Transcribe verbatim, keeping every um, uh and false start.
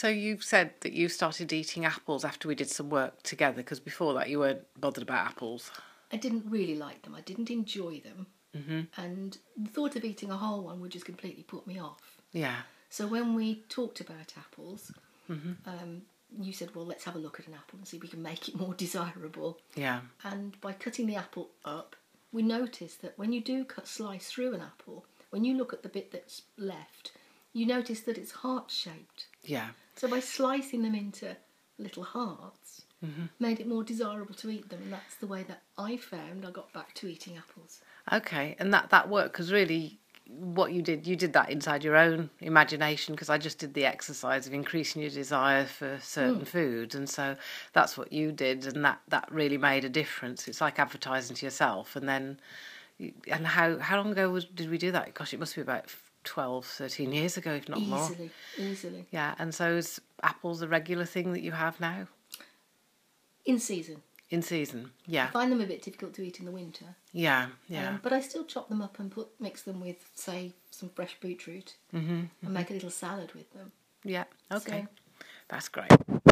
So you've said that you started eating apples after we did some work together, because before that you weren't bothered about apples. I didn't really like them. I didn't enjoy them. Mm-hmm. And the thought of eating a whole one would just completely put me off. Yeah. So when we talked about apples, Mm-hmm. um, you said, well, let's have a look at an apple and see if we can make it more desirable. Yeah. And by cutting the apple up, we noticed that when you do cut slice through an apple, when you look at the bit that's left, you notice that it's heart-shaped. Yeah. So by slicing them into little hearts, Mm-hmm. made it more desirable to eat them, and that's the way that I found I got back to eating apples. Okay, and that, that worked, because really what you did, you did that inside your own imagination, because I just did the exercise of increasing your desire for certain mm. foods, and so that's what you did, and that, that really made a difference. It's like advertising to yourself. And then, and how, how long ago was, did we do that? Gosh, it must be about twelve, thirteen years ago, if not easily, more. Easily, easily. Yeah, and so is apples a regular thing that you have now? In season. In season, yeah. I find them a bit difficult to eat in the winter. Yeah, yeah. Um, but I still chop them up and put mix them with, say, some fresh beetroot, mm-hmm, and mm-hmm. make a little salad with them. Yeah, okay. So, that's great.